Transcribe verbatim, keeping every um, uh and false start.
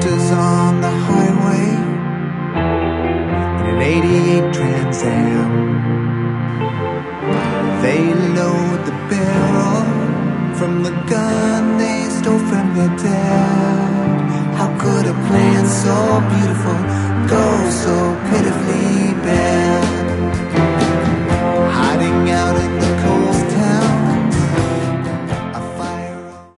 drifters on the highway in an eighty-eight Trans Am. They load the barrel from the gun they stole from their dad. How could a plan so beautiful go so pitifully